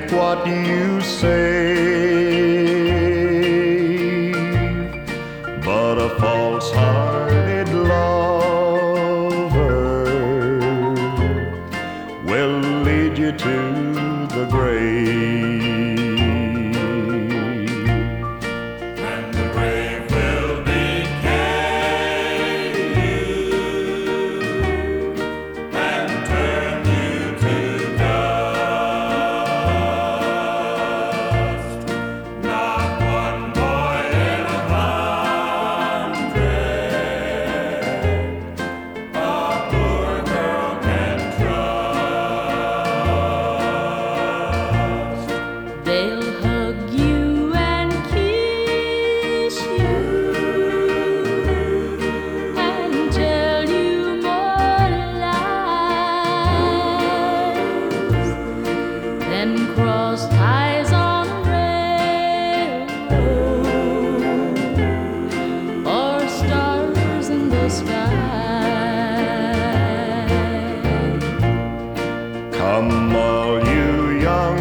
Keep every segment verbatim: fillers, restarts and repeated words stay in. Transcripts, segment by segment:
take what you say, but a false-hearted lover will lead you to the grave. And the grave will decay you and turn you to dust. Not one boy in a hundred a poor girl can trust. They'll hug you and kiss you and tell you more lies, then cross ties on a railroad or stars in the sky. Come, all you young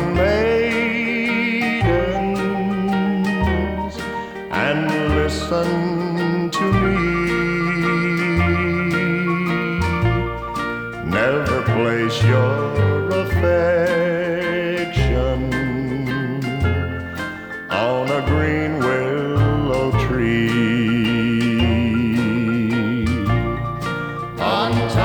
maidens, and listen to me. Never place your affection on a green willow tree. On top